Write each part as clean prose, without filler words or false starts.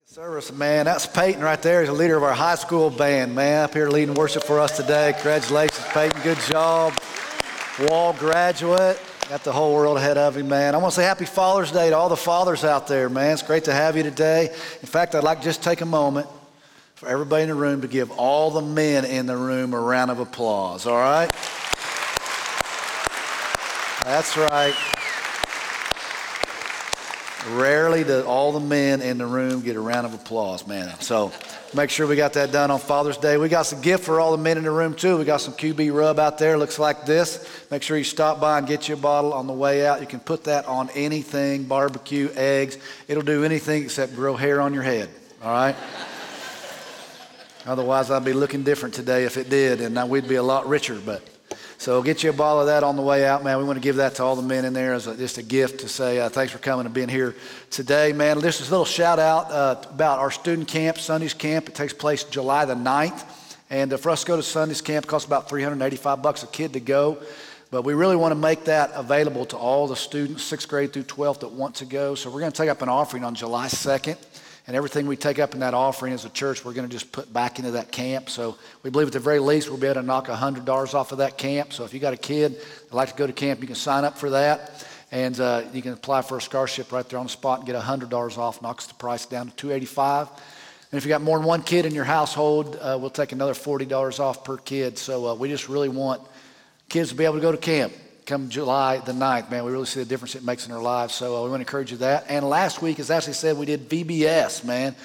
Service, man. That's Peyton right there. He's the leader of our high school band, man, up here leading worship for us today. Congratulations, Peyton. Good job. Wall graduate. Got the whole world ahead of him, man. I want to say happy Father's Day to all the fathers out there, man. It's great to have you today. In fact, I'd like to just take a moment for everybody in the room to give all the men in the room a round of applause, all right? That's right. Rarely do all the men in the room get a round of applause, man. So make sure we got that done on Father's Day. We got some gift for all the men in the room, too. We got some QB rub out there. Looks like this. Make sure you stop by and get you a bottle on the way out. You can put that on anything, barbecue, eggs. It'll do anything except grow hair on your head, all right? Otherwise, I'd be looking different today if it did, and now we'd be a lot richer, but... So get you a bottle of that on the way out, man. We want to give that to all the men in there as just a gift to say thanks for coming and being here today, man. This is a little shout out about our student camp, Sundays camp. It takes place July the 9th. And for us to go to Sundays camp, it costs about $385 a kid to go. But we really want to make that available to all the students, 6th grade through 12th, that want to go. So we're going to take up an offering on July 2nd. And everything we take up in that offering as a church, we're going to just put back into that camp. So we believe at the very least we'll be able to knock $100 off of that camp. So if you got a kid that'd like to go to camp, you can sign up for that. And you can apply for a scholarship right there on the spot and get $100 off, knocks the price down to $285. And if you got more than one kid in your household, we'll take another $40 off per kid. So we just really want kids to be able to go to camp. Come July the 9th, man, we really see the difference it makes in their lives. So we want to encourage you that. And last week, as Ashley said, we did VBS, man.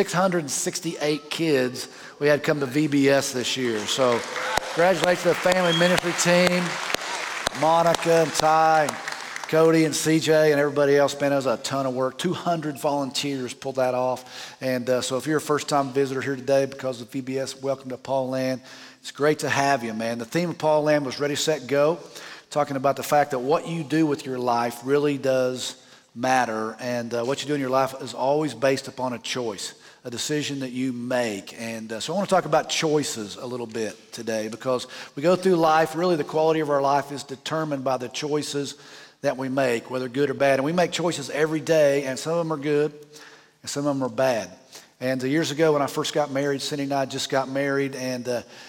668 kids we had come to VBS this year. So congratulations to the family ministry team, Monica and Ty, and Cody and CJ and everybody else. Man, that was a ton of work. 200 volunteers pulled that off. And so if you're a first-time visitor here today because of VBS, welcome to Paul Land. It's great to have you, man. The theme of Paul Land was Ready, Set, Go. Talking about the fact that what you do with your life really does matter, and what you do in your life is always based upon a choice, a decision that you make. And so I want to talk about choices a little bit today, because we go through life, really the quality of our life is determined by the choices that we make, whether good or bad. And we make choices every day, and some of them are good, and some of them are bad. And years ago when I first got married, Cindy and I just got married, and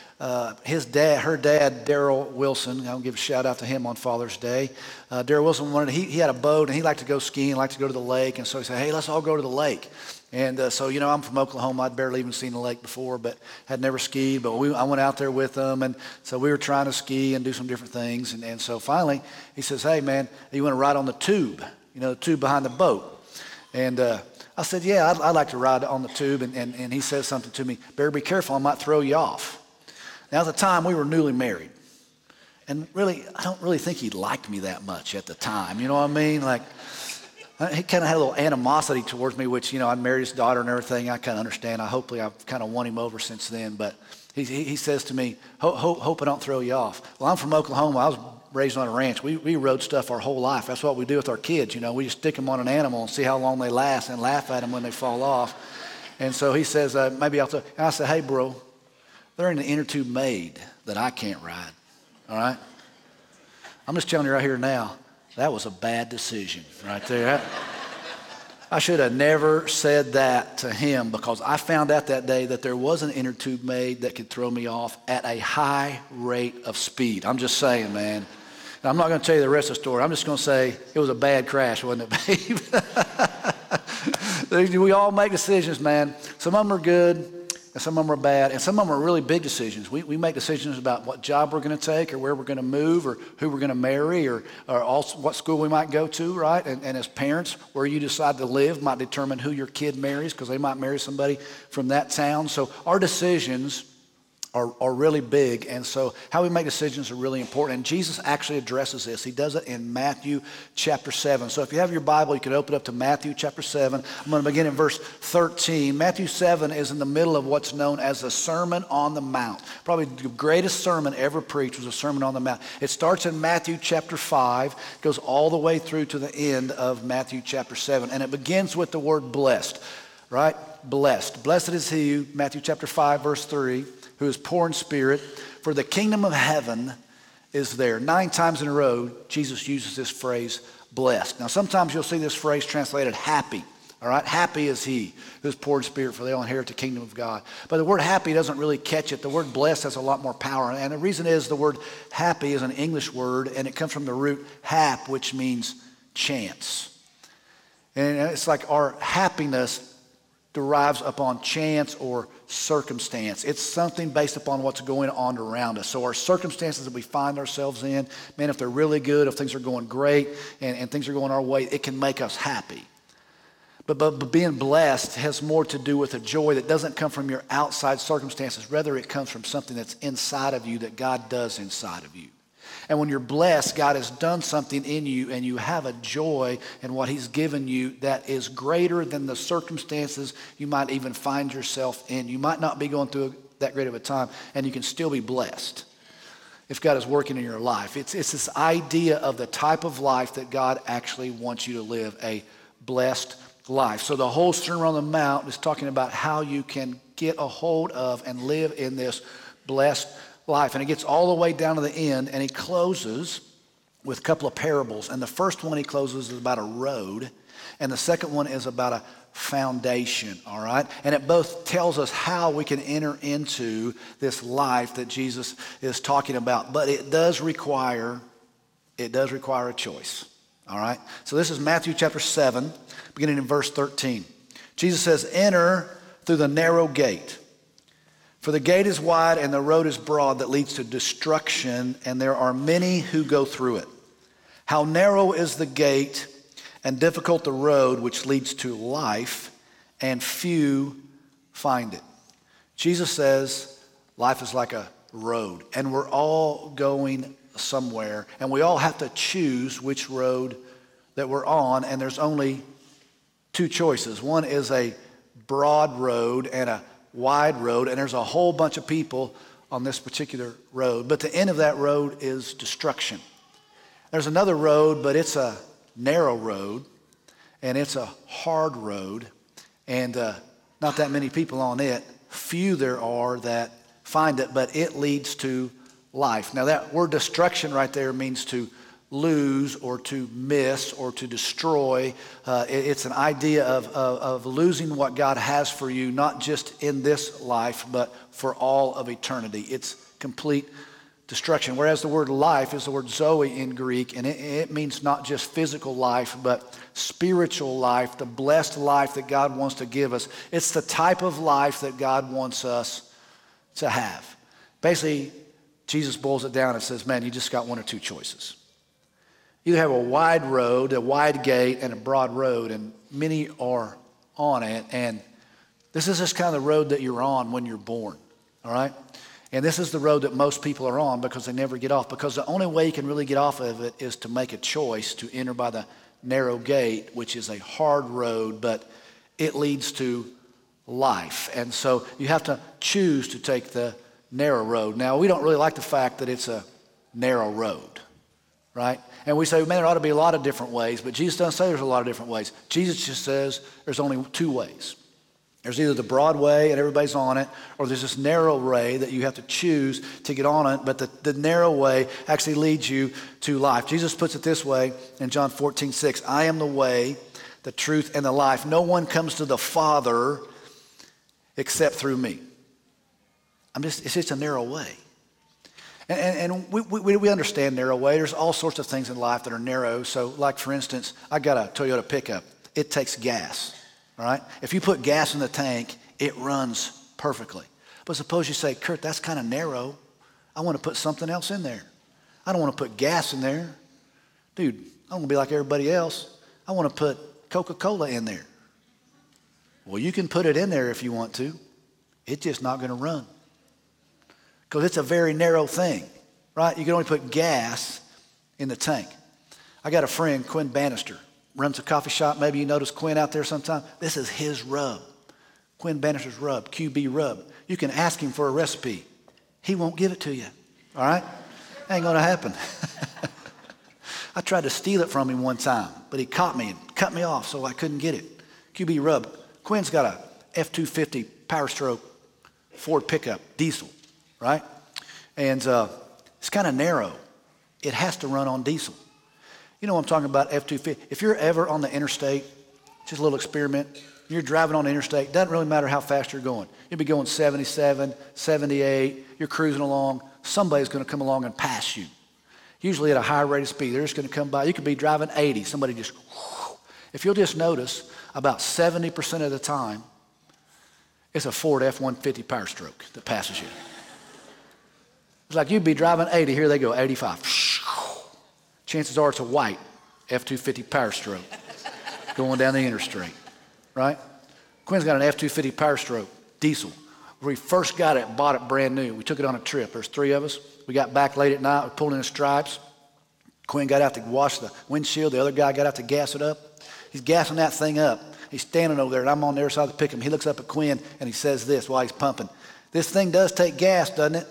her dad, Daryl Wilson, I'll give a shout out to him on Father's Day. Daryl Wilson he had a boat and he liked to go skiing, liked to go to the lake. And so he said, hey, let's all go to the lake. And so, I'm from Oklahoma. I'd barely even seen the lake before, but had never skied. But I went out there with them. And so we were trying to ski and do some different things. And so finally he says, hey, man, you want to ride on the tube, the tube behind the boat? And I said, yeah, I'd like to ride on the tube. And he says something to me, better be careful, I might throw you off. Now, at the time, we were newly married. And really, I don't really think he liked me that much at the time. You know what I mean? Like, he kind of had a little animosity towards me, which, I married his daughter and everything. I kind of understand. Hopefully, I've kind of won him over since then. But he says to me, hope I don't throw you off. Well, I'm from Oklahoma. I was raised on a ranch. We rode stuff our whole life. That's what we do with our kids. We just stick them on an animal and see how long they last and laugh at them when they fall off. And so he says, maybe I'll throw. And I said, hey, bro. There ain't an inner tube made that I can't ride, all right? I'm just telling you right here now, that was a bad decision right there. I should have never said that to him, because I found out that day that there was an inner tube made that could throw me off at a high rate of speed. I'm just saying, man. And I'm not going to tell you the rest of the story. I'm just going to say it was a bad crash, wasn't it, babe? We all make decisions, man. Some of them are good. And some of them are bad, and some of them are really big decisions. We make decisions about what job we're going to take, or where we're going to move, or who we're going to marry, or also what school we might go to, right? And as parents, where you decide to live might determine who your kid marries, because they might marry somebody from that town. So our decisions are really big, and so how we make decisions are really important. And Jesus actually addresses this. He does it in Matthew chapter 7. So if you have your Bible, you can open up to Matthew chapter 7. I'm going to begin in verse 13. Matthew 7 is in the middle of what's known as the Sermon on the Mount. Probably the greatest sermon ever preached was a Sermon on the Mount. It starts in Matthew chapter 5, goes all the way through to the end of Matthew chapter 7, and it begins with the word blessed, right? Blessed. Blessed is he, Matthew chapter 5, verse 3, who is poor in spirit, for the kingdom of heaven is there. 9 times in a row, Jesus uses this phrase, blessed. Now, sometimes you'll see this phrase translated happy All right, happy is he who's poor in spirit, for they'll inherit the kingdom of God. But the word happy doesn't really catch it. The word blessed has a lot more power. And the reason is the word happy is an English word, and it comes from the root hap, which means chance. And it's like our happiness derives upon chance or circumstance. It's something based upon what's going on around us. So our circumstances that we find ourselves in, man, if they're really good, if things are going great and things are going our way, it can make us happy. But being blessed has more to do with a joy that doesn't come from your outside circumstances. Rather, it comes from something that's inside of you that God does inside of you. And when you're blessed, God has done something in you, and you have a joy in what he's given you that is greater than the circumstances you might even find yourself in. You might not be going through that great of a time, and you can still be blessed if God is working in your life. It's this idea of the type of life that God actually wants you to live, a blessed life. So the whole Sermon on the Mount is talking about how you can get a hold of and live in this blessed life. And it gets all the way down to the end, and he closes with a couple of parables. And the first one he closes is about a road, and the second one is about a foundation, all right? And it both tells us how we can enter into this life that Jesus is talking about. But it does require a choice, all right? So this is Matthew chapter 7, beginning in verse 13. Jesus says, "Enter through the narrow gate. For the gate is wide and the road is broad that leads to destruction, and there are many who go through it. How narrow is the gate and difficult the road which leads to life, and few find it." Jesus says life is like a road, and we're all going somewhere, and we all have to choose which road that we're on, and there's only two choices. One is a broad road and a wide road, and there's a whole bunch of people on this particular road. But the end of that road is destruction. There's another road, but it's a narrow road, and it's a hard road, and not that many people on it. Few there are that find it, but it leads to life. Now that word destruction right there means to lose or to miss or to destroy. It's an idea of losing what God has for you, not just in this life, but for all of eternity. It's complete destruction. Whereas the word life is the word zoe in Greek, and it means not just physical life, but spiritual life, the blessed life that God wants to give us. It's the type of life that God wants us to have. Basically, Jesus boils it down and says, man, you just got one or two choices. You have a wide road, a wide gate, and a broad road, and many are on it. And this is just kind of the road that you're on when you're born, all right? And this is the road that most people are on because they never get off, because the only way you can really get off of it is to make a choice to enter by the narrow gate, which is a hard road, but it leads to life. And so you have to choose to take the narrow road. Now, we don't really like the fact that it's a narrow road, right? And we say, man, there ought to be a lot of different ways, but Jesus doesn't say there's a lot of different ways. Jesus just says there's only two ways. There's either the broad way and everybody's on it, or there's this narrow way that you have to choose to get on it, but the narrow way actually leads you to life. Jesus puts it this way in John 14:6, I am the way, the truth, and the life. No one comes to the Father except through me. It's just a narrow way. And we understand narrow way. There's all sorts of things in life that are narrow. So like, for instance, I got a Toyota pickup. It takes gas, all right? If you put gas in the tank, it runs perfectly. But suppose you say, Kurt, that's kind of narrow. I want to put something else in there. I don't want to put gas in there. Dude, I don't want to be like everybody else. I want to put Coca-Cola in there. Well, you can put it in there if you want to. It's just not going to run. Because it's a very narrow thing, right? You can only put gas in the tank. I got a friend, Quinn Bannister, runs a coffee shop. Maybe you notice Quinn out there sometime. This is his rub. Quinn Bannister's rub, QB rub. You can ask him for a recipe. He won't give it to you, all right? Ain't going to happen. I tried to steal it from him one time, but he caught me and cut me off, so I couldn't get it. QB rub. Quinn's got a F-250 Power Stroke Ford pickup, diesel. Right? And it's kind of narrow. It has to run on diesel. You know what I'm talking about, F-250. If you're ever on the interstate Just a little experiment. You're driving on the interstate. Doesn't really matter how fast you're going. You'll be going 77, 78. You're cruising along. Somebody's going to come along and pass you. Usually at a high rate of speed. They're just going to come by. You could be driving 80. Somebody just, whoo. If you'll just notice, about 70% of the time, it's a Ford F-150 Power Stroke that passes you. It's like you'd be driving 80. Here they go, 85. Chances are it's a white F-250 Power Stroke going down the interstate, right? Quinn's got an F-250 Power Stroke, diesel. When we first got it, bought it brand new. We took it on a trip. There's 3 of us. We got back late at night. We pulled in the stripes. Quinn got out to wash the windshield. The other guy got out to gas it up. He's gassing that thing up. He's standing over there, and I'm on the other side of the pickup. He looks up at Quinn, and he says this while he's pumping. This thing does take gas, doesn't it?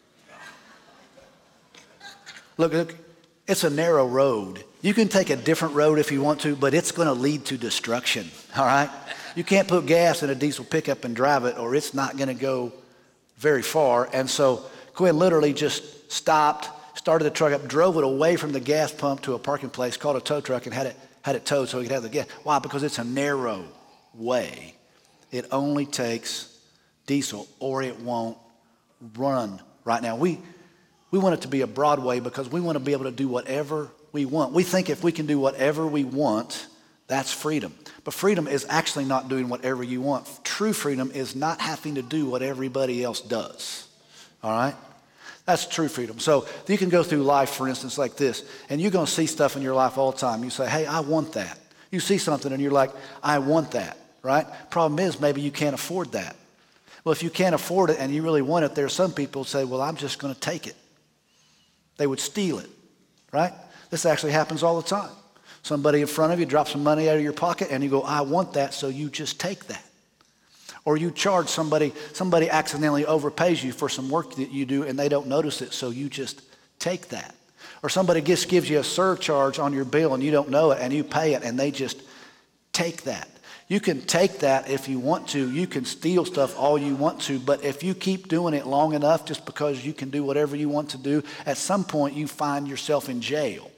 Look, it's a narrow road. You can take a different road if you want to, but it's going to lead to destruction, all right? You can't put gas in a diesel pickup and drive it, or it's not going to go very far. And so Quinn literally just stopped, started the truck up, drove it away from the gas pump to a parking place, called a tow truck, and had it towed so he could have the gas. Why? Because it's a narrow way. It only takes diesel, or it won't run right now. We want it to be a broad way because we want to be able to do whatever we want. We think if we can do whatever we want, that's freedom. But freedom is actually not doing whatever you want. True freedom is not having to do what everybody else does. All right? That's true freedom. So you can go through life, for instance, like this, and you're going to see stuff in your life all the time. You say, hey, I want that. You see something and you're like, I want that, right? Problem is maybe you can't afford that. Well, if you can't afford it and you really want it, there are some people who say, well, I'm just going to take it. They would steal it, right? This actually happens all the time. Somebody in front of you drops some money out of your pocket and you go, I want that, so you just take that. Or you charge somebody accidentally overpays you for some work that you do and they don't notice it, so you just take that. Or somebody just gives you a surcharge on your bill and you don't know it and you pay it and they just take that. You can take that if you want to. You can steal stuff all you want to, but if you keep doing it long enough just because you can do whatever you want to do, at some point you find yourself in jail.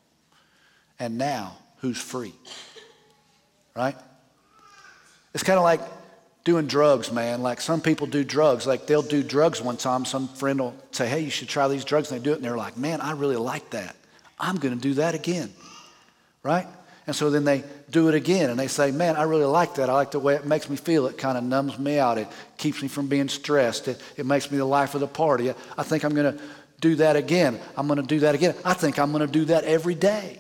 And now, who's free? Right? It's kind of like doing drugs, man. Like some people do drugs. Like they'll do drugs one time. Some friend will say, hey, you should try these drugs. And they do it, and they're like, man, I really like that. I'm going to do that again. Right? And so then they do it again, and they say, man, I really like that. I like the way it makes me feel. It kind of numbs me out. It keeps me from being stressed. It makes me the life of the party. I think I'm going to do that again. I'm going to do that again. I think I'm going to do that every day.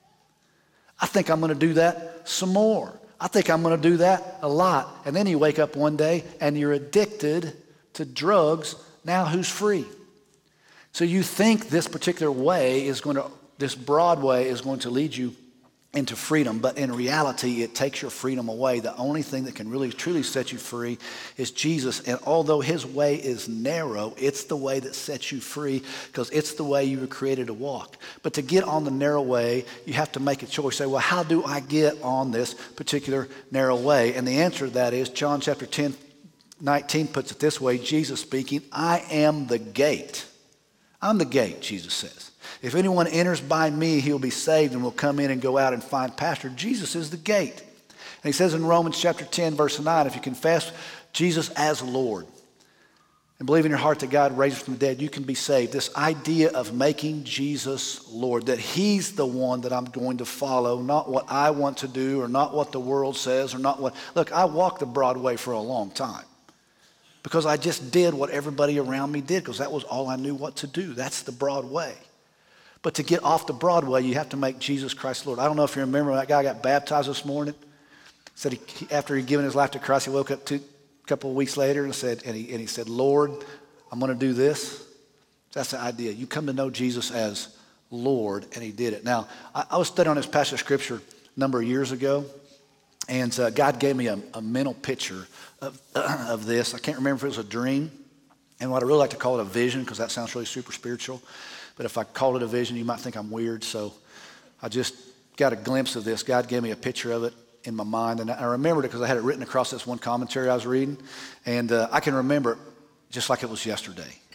I think I'm going to do that some more. I think I'm going to do that a lot. And then you wake up one day, and you're addicted to drugs. Now who's free? So you think this particular way this broad way is going to lead you into freedom, but in reality, it takes your freedom away. The only thing that can really truly set you free is Jesus. And although his way is narrow, it's the way that sets you free because it's the way you were created to walk. But to get on the narrow way, you have to make a choice. Say, well, how do I get on this particular narrow way? And the answer to that is John chapter 10, 19 puts it this way, Jesus speaking, I am the gate. I'm the gate, Jesus says. If anyone enters by me, he'll be saved and will come in and go out and find pasture. Jesus is the gate. And he says in Romans chapter 10, verse 9, if you confess Jesus as Lord and believe in your heart that God raised him from the dead, you can be saved. This idea of making Jesus Lord, that he's the one that I'm going to follow, not what I want to do or not what the world says or not what. Look, I walked the broad way for a long time because I just did what everybody around me did because that was all I knew what to do. That's the broad way. But to get off the Broadway, you have to make Jesus Christ Lord. I don't know if you remember that guy got baptized this morning. Said after he'd given his life to Christ, he woke up a couple of weeks later and he said, Lord, I'm going to do this. That's the idea. You come to know Jesus as Lord, and he did it. Now, I was studying on this passage of Scripture a number of years ago, and God gave me a mental picture of this. I can't remember if it was a dream, and what I really like to call it a vision because that sounds really super spiritual. But if I called it a vision, you might think I'm weird. So I just got a glimpse of this. God gave me a picture of it in my mind. And I remembered it because I had it written across this one commentary I was reading. And I can remember it just like it was yesterday.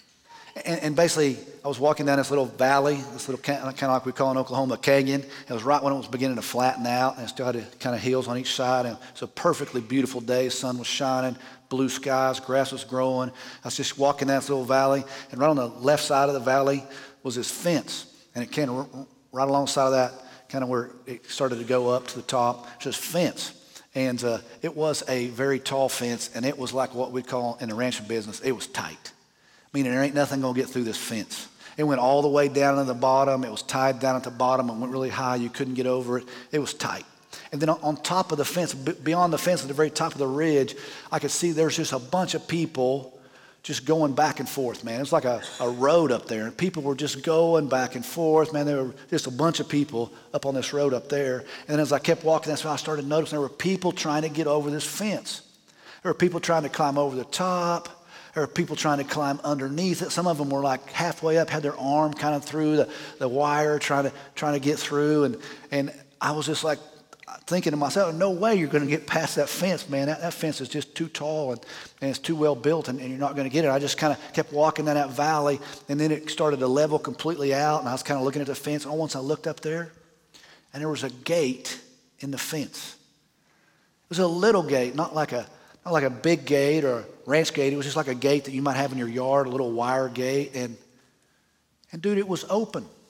And basically, I was walking down this little valley, this little kind of like we call in Oklahoma, Canyon. It was right when it was beginning to flatten out, and it still had kind of hills on each side. And it was a perfectly beautiful day. The sun was shining, blue skies, grass was growing. I was just walking down this little valley, and right on the left side of the valley was this fence. And it kind of right alongside of that, kind of where it started to go up to the top, just fence. And it was a very tall fence, and it was like what we call in the ranching business, it was tight. Meaning there ain't nothing gonna get through this fence. It went all the way down to the bottom. It was tied down at the bottom and went really high. You couldn't get over it. It was tight. And then on top of the fence, beyond the fence at the very top of the ridge, I could see there's just a bunch of people just going back and forth, man. It was like a road up there, and people were just going back and forth, man. There were just a bunch of people up on this road up there. And then as I kept walking, that's when I started noticing there were people trying to get over this fence. There were people trying to climb over the top. There were people trying to climb underneath it. Some of them were like halfway up, had their arm kind of through the wire, trying to get through. And I was just like thinking to myself, no way you're going to get past that fence, man. That fence is just too tall and it's too well built, and you're not going to get it. I just kind of kept walking down that valley, and then it started to level completely out, and I was kind of looking at the fence. And once I looked up there, and there was a gate in the fence. It was a little gate, not like a big gate or a ranch gate. It was just like a gate that you might have in your yard, a little wire gate. And dude, it was open. It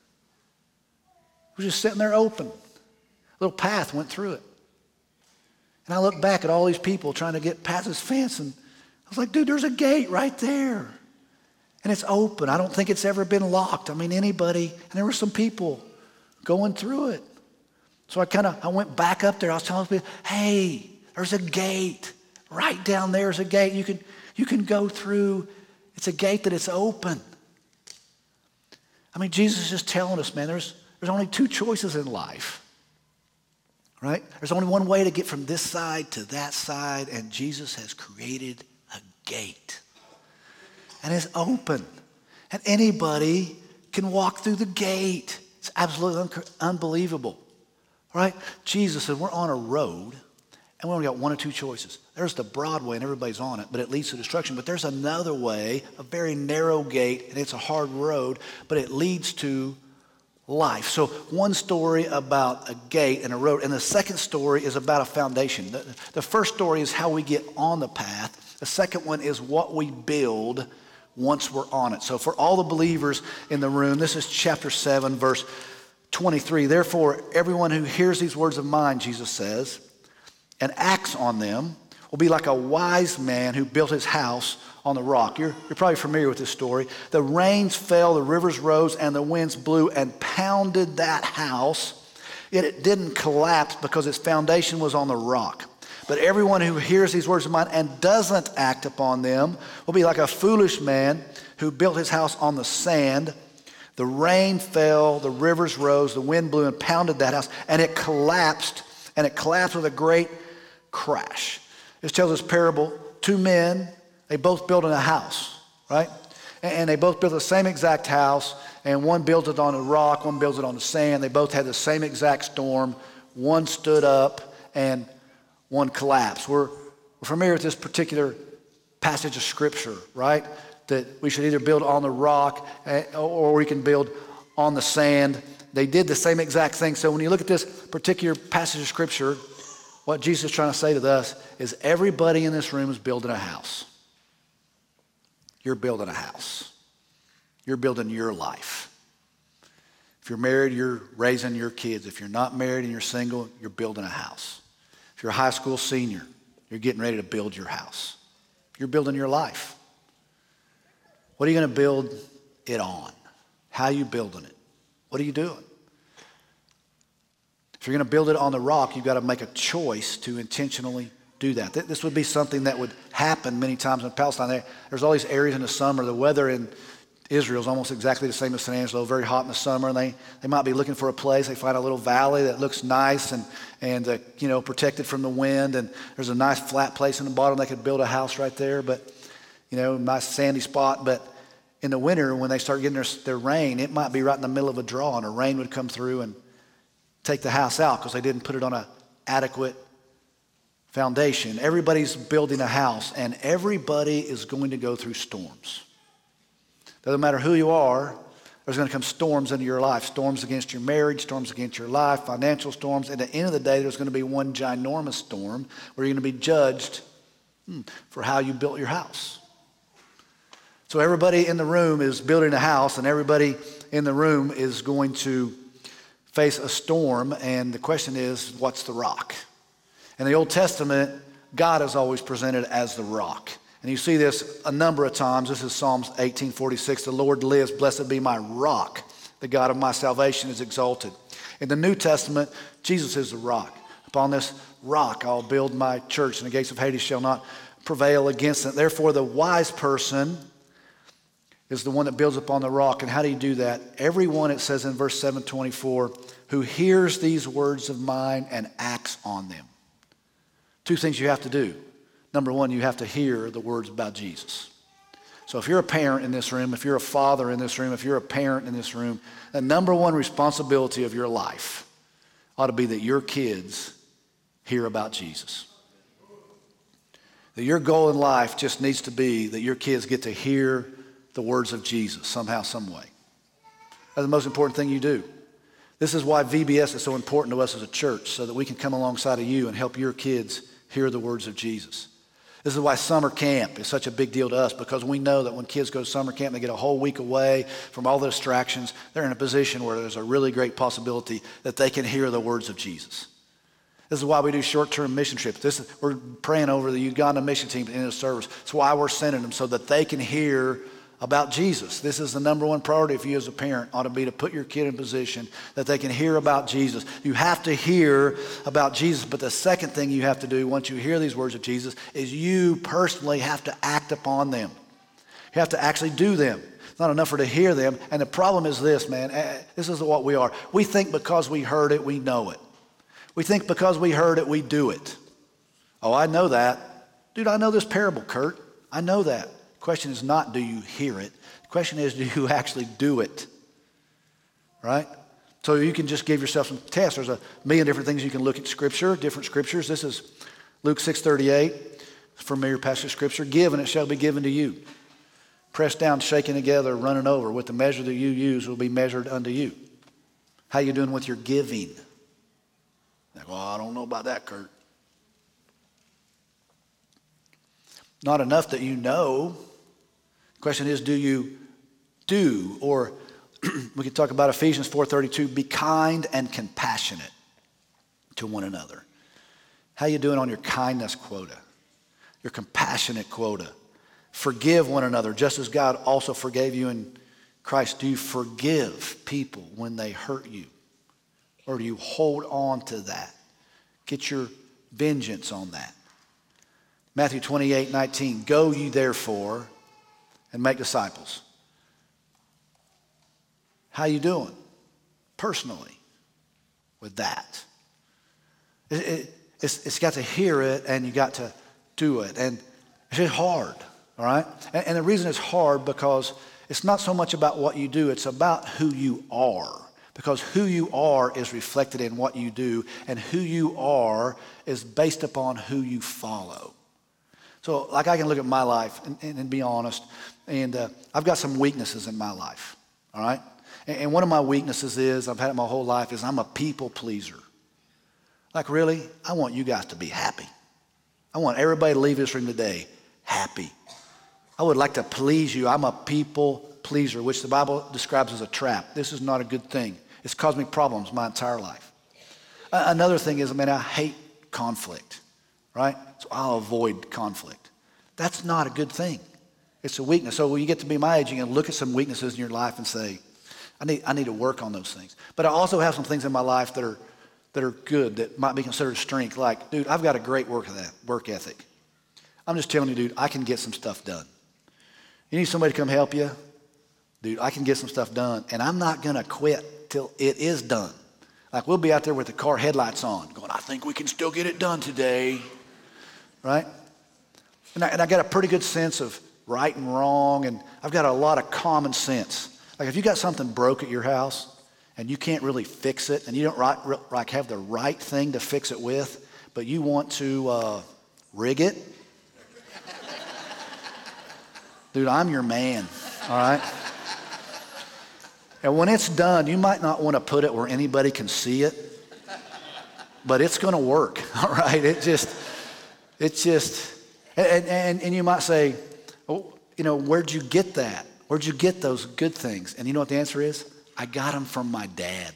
was just sitting there open. A little path went through it. And I looked back at all these people trying to get past this fence, and I was like, dude, there's a gate right there. And it's open. I don't think it's ever been locked. I mean, anybody, and there were some people going through it. So I went back up there. I was telling people, hey, there's a gate. Right down there's a gate. You can go through. It's a gate that it's open. I mean, Jesus is just telling us, man, there's only two choices in life, right? There's only one way to get from this side to that side, and Jesus has created a gate. And it's open. And anybody can walk through the gate. It's absolutely unbelievable, right? Jesus said we're on a road, and we only got one or two choices. There's the broad way, and everybody's on it, but it leads to destruction. But there's another way, a very narrow gate, and it's a hard road, but it leads to life. So one story about a gate and a road, and the second story is about a foundation. The first story is how we get on the path. The second one is what we build once we're on it. So for all the believers in the room, this is chapter 7, verse 23. Therefore, everyone who hears these words of mine, Jesus says, and acts on them will be like a wise man who built his house on the rock. You're probably familiar with this story. The rains fell, the rivers rose, and the winds blew and pounded that house. Yet it didn't collapse because its foundation was on the rock. But everyone who hears these words of mine and doesn't act upon them will be like a foolish man who built his house on the sand. The rain fell, the rivers rose, the wind blew and pounded that house, and it collapsed with a great crash. This tells us parable. Two men, they both built in a house, right? And they both built the same exact house, and one built it on a rock, one built it on the sand. They both had the same exact storm. One stood up and one collapsed. We're familiar with this particular passage of scripture, right? That we should either build on the rock or we can build on the sand. They did the same exact thing. So when you look at this particular passage of scripture, what Jesus is trying to say to us is everybody in this room is building a house. You're building a house. You're building your life. If you're married, you're raising your kids. If you're not married and you're single, you're building a house. If you're a high school senior, you're getting ready to build your house. You're building your life. What are you going to build it on? How are you building it? What are you doing? If you're going to build it on the rock, you've got to make a choice to intentionally do that. This would be something that would happen many times in Palestine. There's all these areas in the summer. The weather in Israel is almost exactly the same as San Angelo, very hot in the summer. And they might be looking for a place. They find a little valley that looks nice and protected from the wind. And there's a nice flat place in the bottom. They could build a house right there, but, nice sandy spot. But in the winter, when they start getting their rain, it might be right in the middle of a draw, and a rain would come through and take the house out because they didn't put it on an adequate foundation. Everybody's building a house, and everybody is going to go through storms. Doesn't matter who you are, there's going to come storms into your life. Storms against your marriage, storms against your life, financial storms. At the end of the day, there's going to be one ginormous storm where you're going to be judged for how you built your house. So everybody in the room is building a house, and everybody in the room is going to face a storm. And the question is, what's the rock? In the Old Testament, God is always presented as the rock. And you see this a number of times. This is Psalms 18:46. The Lord lives, blessed be my rock. The God of my salvation is exalted. In the New Testament, Jesus is the rock. Upon this rock I'll build my church, and the gates of Hades shall not prevail against it. Therefore, the wise person is the one that builds upon the rock. And how do you do that? Everyone, it says in verse 724, who hears these words of mine and acts on them. Two things you have to do. Number one, you have to hear the words about Jesus. So if you're a parent in this room, if you're a father in this room, if you're a parent in this room, the number one responsibility of your life ought to be that your kids hear about Jesus. That your goal in life just needs to be that your kids get to hear the words of Jesus somehow, some way. That's the most important thing you do. This is why VBS is so important to us as a church, so that we can come alongside of you and help your kids hear the words of Jesus. This is why summer camp is such a big deal to us, because we know that when kids go to summer camp, they get a whole week away from all the distractions. They're in a position where there's a really great possibility that they can hear the words of Jesus. This is why we do short-term mission trips. We're praying over the Uganda mission team in the service. It's why we're sending them, so that they can hear about Jesus. This is the number one priority for you as a parent, ought to be to put your kid in a position that they can hear about Jesus. You have to hear about Jesus, but the second thing you have to do once you hear these words of Jesus is you personally have to act upon them. You have to actually do them. It's not enough for to hear them. And the problem is this, man, this is what we are. We think because we heard it, we know it. We think because we heard it, we do it. Oh, I know that. Dude, I know this parable, Kurt. I know that. The question is not, do you hear it? The question is, do you actually do it? Right? So you can just give yourself some tests. There's a million different things you can look at Scripture, different Scriptures. This is Luke 6:38, familiar passage of Scripture. Give, and it shall be given to you. Pressed down, shaken together, running over. With the measure that you use will be measured unto you. How you doing with your giving? Like, well, I don't know about that, Kurt. Not enough that you know. The question is, do you do? Or we could talk about Ephesians 4:32, be kind and compassionate to one another. How you doing on your kindness quota? Your compassionate quota? Forgive one another, just as God also forgave you in Christ. Do you forgive people when they hurt you? Or do you hold on to that? Get your vengeance on that. Matthew 28:19, go ye therefore and make disciples. How you doing personally with that? It's got to hear it, and you got to do it. And it's just hard, all right? And the reason it's hard because it's not so much about what you do, it's about who you are. Because who you are is reflected in what you do, and who you are is based upon who you follow. So like I can look at my life and be honest, and I've got some weaknesses in my life, all right? And one of my weaknesses is, I've had it my whole life, is I'm a people pleaser. Like really, I want you guys to be happy. I want everybody to leave this room today happy. I would like to please you. I'm a people pleaser, which the Bible describes as a trap. This is not a good thing. It's caused me problems my entire life. Another thing is, man, I hate conflict, right? So I'll avoid conflict. That's not a good thing. It's a weakness. So when you get to be my age, you can look at some weaknesses in your life and say, I need to work on those things. But I also have some things in my life that are good, that might be considered strength. Like, dude, I've got a great work ethic. I'm just telling you, dude, I can get some stuff done. You need somebody to come help you? Dude, I can get some stuff done, and I'm not going to quit till it is done. Like, we'll be out there with the car headlights on, going, I think we can still get it done today, right? And I got a pretty good sense of right and wrong, and I've got a lot of common sense. Like, if you got something broke at your house, and you can't really fix it, and you don't like have the right thing to fix it with, but you want to rig it, dude, I'm your man, all right? And when it's done, you might not want to put it where anybody can see it, but it's going to work, all right? And you might say, oh, where'd you get that? Where'd you get those good things? And you know what the answer is? I got them from my dad.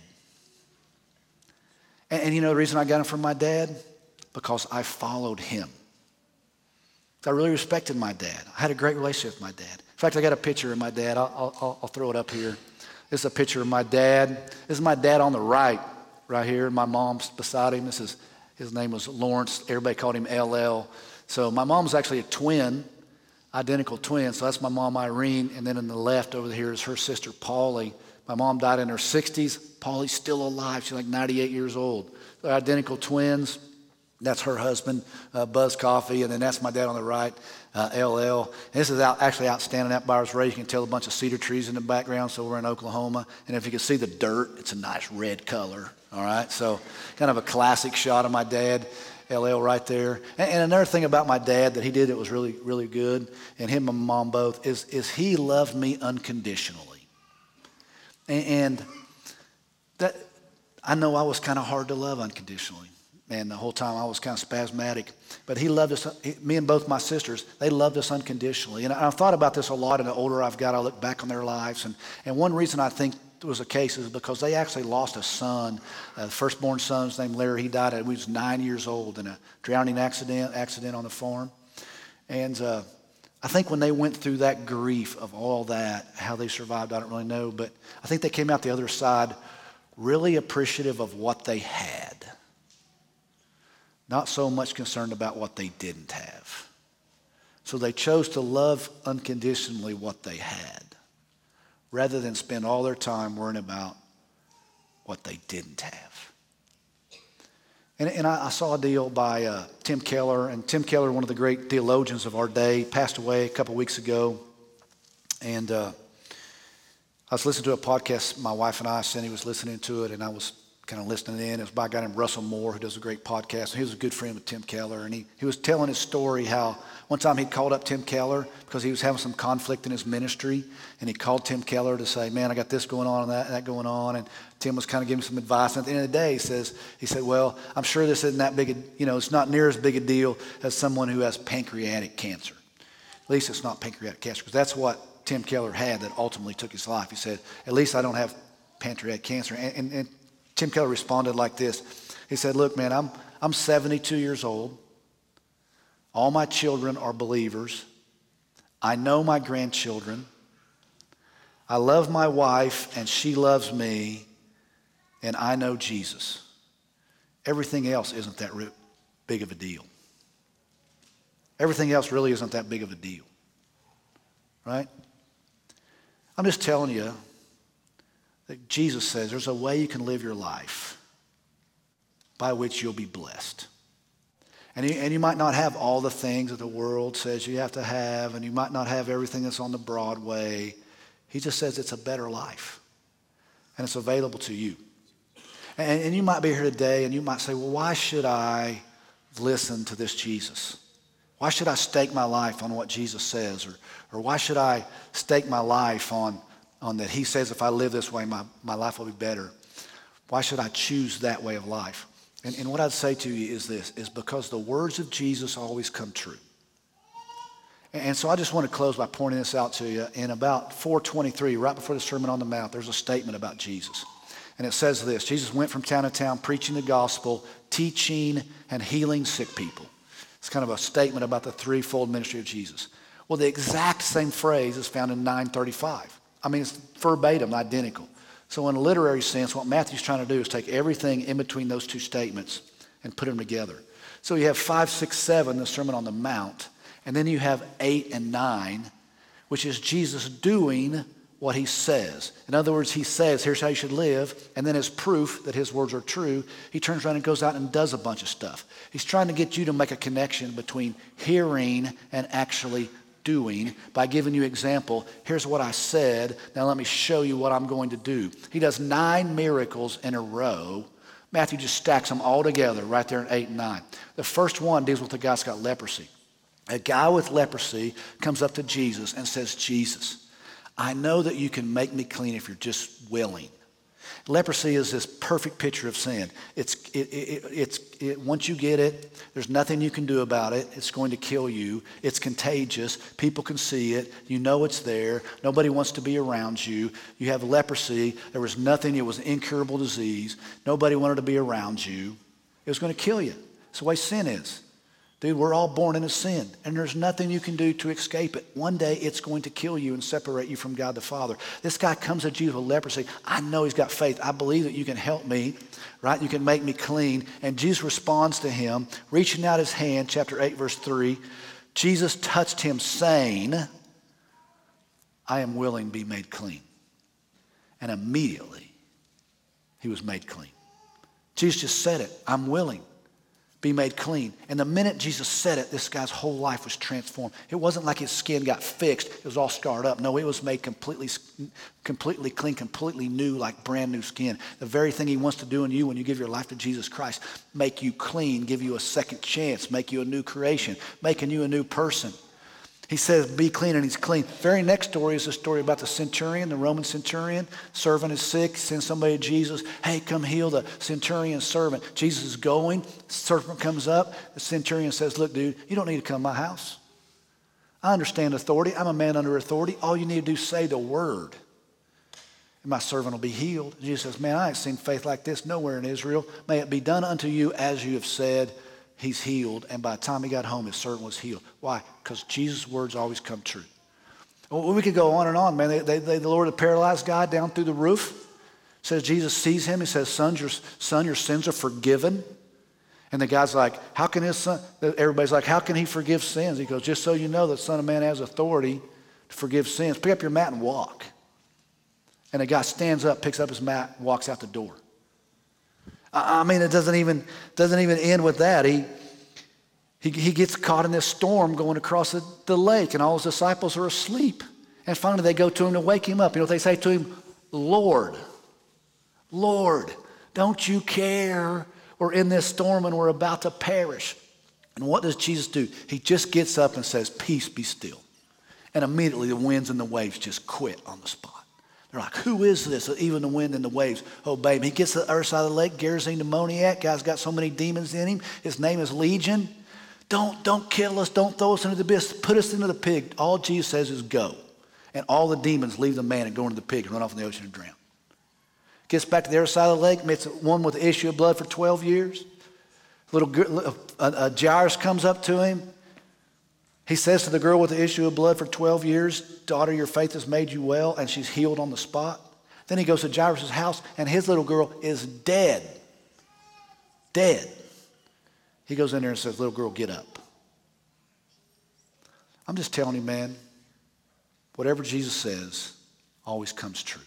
And you know the reason I got them from my dad? Because I followed him. I really respected my dad. I had a great relationship with my dad. In fact, I got a picture of my dad. I'll throw it up here. This is a picture of my dad. This is my dad on the right here. My mom's beside him. His name was Lawrence. Everybody called him LL. So my mom's actually a twin, identical twin. So that's my mom, Irene. And then in the left over here is her sister, Paulie. My mom died in her 60s. Paulie's still alive. She's like 98 years old. They're identical twins. That's her husband, Buzz Coffee, and then that's my dad on the right, LL. And this is actually out standing out by our race. You can tell a bunch of cedar trees in the background, so we're in Oklahoma. And if you can see the dirt, it's a nice red color, all right? So kind of a classic shot of my dad, LL right there. And another thing about my dad that he did that was really, really good, and him and my mom both, is he loved me unconditionally. And that I know I was kind of hard to love unconditionally. And the whole time I was kind of spasmodic. But he loved us, me and both my sisters, they loved us unconditionally. And I've thought about this a lot, and the older I've got, I look back on their lives. And one reason I think it was a case is because they actually lost a son. The firstborn son's named Larry. He died when he was 9 years old in a drowning accident on the farm. And I think when they went through that grief of all that, how they survived, I don't really know. But I think they came out the other side really appreciative of what they had. Not so much concerned about what they didn't have. So they chose to love unconditionally what they had, rather than spend all their time worrying about what they didn't have. And I saw a deal by Tim Keller, and Tim Keller, one of the great theologians of our day, passed away a couple weeks ago. And I was listening to a podcast, my wife and I, Cindy was listening to it, and I was kind of listening in. It was by a guy named Russell Moore, who does a great podcast. He was a good friend with Tim Keller, and he was telling his story how one time he called up Tim Keller because he was having some conflict in his ministry, and he called Tim Keller to say, man, I got this going on and that going on, and Tim was kind of giving some advice. And at the end of the day, he said, well, I'm sure this isn't that big it's not near as big a deal as someone who has pancreatic cancer. At least it's not pancreatic cancer, because that's what Tim Keller had that ultimately took his life. He said, at least I don't have pancreatic cancer. And Tim Keller responded like this. He said, look, man, I'm 72 years old. All my children are believers. I know my grandchildren. I love my wife, and she loves me, and I know Jesus. Everything else isn't that big of a deal. Everything else really isn't that big of a deal, right? I'm just telling you that Jesus says there's a way you can live your life by which you'll be blessed. And you might not have all the things that the world says you have to have, and you might not have everything that's on the Broadway. He just says it's a better life, and it's available to you. And you might be here today, and you might say, well, why should I listen to this Jesus? Why should I stake my life on what Jesus says? Or why should I stake my life on that he says if I live this way, my life will be better? Why should I choose that way of life? And what I'd say to you is this, is because the words of Jesus always come true. And so I just want to close by pointing this out to you. In about 4:23, right before the Sermon on the Mount, there's a statement about Jesus. And it says this: Jesus went from town to town preaching the gospel, teaching and healing sick people. It's kind of a statement about the threefold ministry of Jesus. Well, the exact same phrase is found in 9:35. I mean, it's verbatim, identical. So in a literary sense, what Matthew's trying to do is take everything in between those two statements and put them together. So you have 5, 6, 7, the Sermon on the Mount, and then you have 8 and 9, which is Jesus doing what he says. In other words, he says, here's how you should live, and then as proof that his words are true, he turns around and goes out and does a bunch of stuff. He's trying to get you to make a connection between hearing and actually doing by giving you example. Here's what I said. Now let me show you what I'm going to do. He does 9 miracles in a row. Matthew just stacks them all together right there in 8 and 9. The first one deals with the guy who's got leprosy. A guy with leprosy comes up to Jesus and says, Jesus, I know that you can make me clean if you're just willing. Leprosy is this perfect picture of sin. Once you get it, there's nothing you can do about it. It's going to kill you. It's contagious. People can see it. You know it's there. Nobody wants to be around you. You have leprosy. There was nothing. It was an incurable disease. Nobody wanted to be around you. It was going to kill you. It's the way sin is. Dude, we're all born into sin, and there's nothing you can do to escape it. One day, it's going to kill you and separate you from God the Father. This guy comes to Jesus with leprosy. I know he's got faith. I believe that you can help me, right? You can make me clean. And Jesus responds to him, reaching out his hand, chapter 8, verse 3. Jesus touched him, saying, I am willing to be made clean. And immediately, he was made clean. Jesus just said it. I'm willing. Be made clean. And the minute Jesus said it, this guy's whole life was transformed. It wasn't like his skin got fixed. It was all scarred up. No, it was made completely clean, completely new, like brand new skin. The very thing he wants to do in you when you give your life to Jesus Christ, make you clean, give you a second chance, make you a new creation, making you a new person. He says, be clean, and he's clean. Very next story is a story about the centurion, the Roman centurion. Servant is sick, sends somebody to Jesus. Hey, come heal the centurion's servant. Jesus is going. The servant comes up. The centurion says, look, dude, you don't need to come to my house. I understand authority. I'm a man under authority. All you need to do is say the word, and my servant will be healed. And Jesus says, man, I ain't seen faith like this nowhere in Israel. May it be done unto you as you have said. He's healed, and by the time he got home, his servant was healed. Why? Because Jesus' words always come true. Well, we could go on and on, man. They lowered the paralyzed guy down through the roof. It says Jesus sees him. He says, son, your sins are forgiven. And the guy's like, how can his son? Everybody's like, how can he forgive sins? He goes, just so you know, the Son of Man has authority to forgive sins. Pick up your mat and walk. And the guy stands up, picks up his mat, and walks out the door. I mean, it doesn't even end with that. He gets caught in this storm going across the lake, and all his disciples are asleep. And finally, they go to him to wake him up. You know what they say to him? Lord, don't you care? We're in this storm and we're about to perish. And what does Jesus do? He just gets up and says, peace, be still. And immediately the winds and the waves just quit on the spot. They're like, who is this? Even the wind and the waves obey him. He gets to the other side of the lake, Gerasene demoniac. Guy's got so many demons in him. His name is Legion. Don't kill us. Don't throw us into the abyss. Put us into the pig. All Jesus says is go. And all the demons leave the man and go into the pig and run off in the ocean and drown. Gets back to the other side of the lake, meets one with the issue of blood for 12 years. Jairus comes up to him. He says to the girl with the issue of blood for 12 years, daughter, your faith has made you well, and she's healed on the spot. Then he goes to Jairus' house, and his little girl is dead. Dead. He goes in there and says, little girl, get up. I'm just telling you, man, whatever Jesus says always comes true.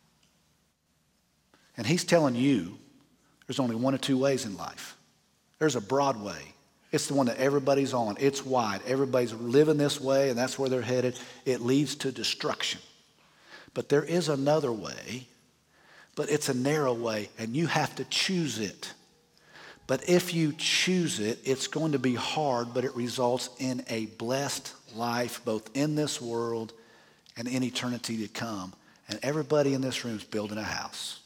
And he's telling you there's only one of two ways in life. There's a broad way. It's the one that everybody's on. It's wide. Everybody's living this way, and that's where they're headed. It leads to destruction. But there is another way, but it's a narrow way, and you have to choose it. But if you choose it, it's going to be hard, but it results in a blessed life, both in this world and in eternity to come. And everybody in this room is building a house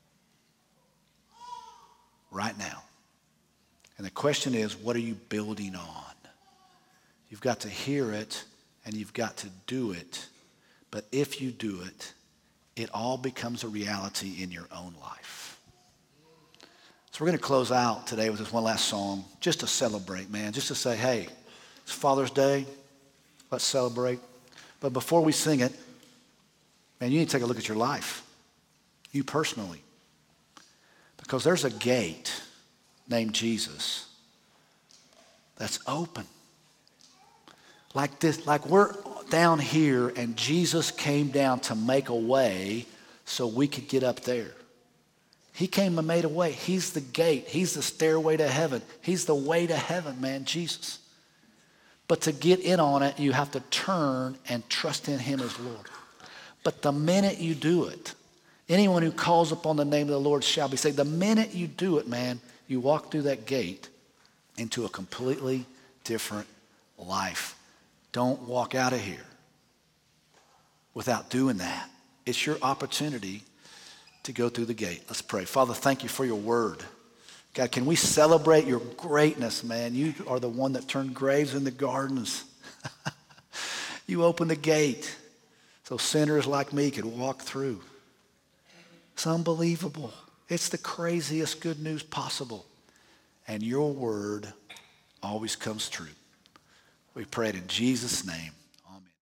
right now. And the question is, what are you building on? You've got to hear it, and you've got to do it. But if you do it, it all becomes a reality in your own life. So we're going to close out today with this one last song, just to celebrate, man, just to say, hey, it's Father's Day. Let's celebrate. But before we sing it, man, you need to take a look at your life, you personally. Because there's a gate named Jesus that's open. Like this, like we're down here and Jesus came down to make a way so we could get up there. He came and made a way. He's the gate. He's the stairway to heaven. He's the way to heaven, man, Jesus. But to get in on it, you have to turn and trust in him as Lord. But the minute you do it, anyone who calls upon the name of the Lord shall be saved. The minute you do it, man, you walk through that gate into a completely different life. Don't walk out of here without doing that. It's your opportunity to go through the gate. Let's pray. Father, thank you for your word. God, can we celebrate your greatness, man? You are the one that turned graves into gardens. You opened the gate so sinners like me could walk through. It's unbelievable. It's the craziest good news possible. And your word always comes true. We pray it in Jesus' name.